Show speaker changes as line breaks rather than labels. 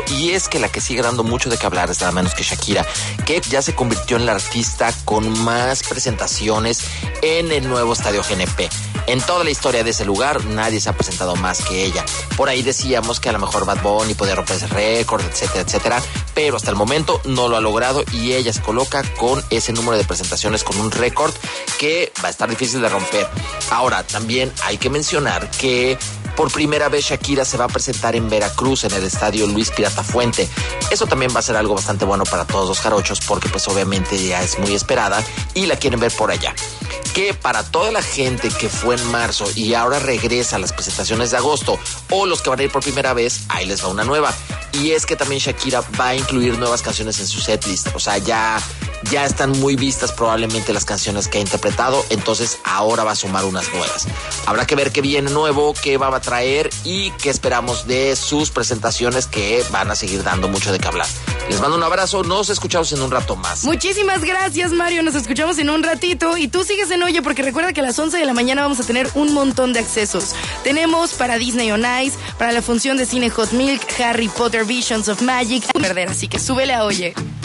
y es que la que sigue dando mucho de qué hablar es nada menos que Shakira, que ya se convirtió en la artista con más presentaciones en el nuevo Estadio GNP. En toda la historia de ese lugar, nadie se ha presentado más que ella. Por ahí decíamos que a lo mejor Bad Bunny podía romper ese récord, etcétera, etcétera, pero hasta el momento no lo ha logrado y ella se coloca con ese número de presentaciones, con un récord que va a estar difícil de romper. Ahora, también hay que mencionar que por primera vez Shakira se va a presentar en Veracruz, en el estadio Luis Pirata Fuente. Eso también va a ser algo bastante bueno para todos los jarochos, porque pues obviamente ya es muy esperada y la quieren ver por allá. Que para toda la gente que fue en marzo y ahora regresa a las presentaciones de agosto, o los que van a ir por primera vez, ahí les va una nueva. Y es que también Shakira va a incluir nuevas canciones en su setlist. O sea, ya están muy vistas probablemente las canciones que ha interpretado, entonces ahora va a sumar unas nuevas. Habrá que ver qué viene nuevo, qué va a traer y qué esperamos de sus presentaciones, que van a seguir dando mucho de qué hablar. Les mando un abrazo, nos escuchamos en un rato más.
Muchísimas gracias, Mario, nos escuchamos en un ratito y tú sigues en Oye, porque recuerda que a las 11 de la mañana vamos a tener un montón de accesos. Tenemos para Disney on Ice, para la función de cine Hot Milk, Harry Potter Visions of Magic, perder, así que súbele a Oye.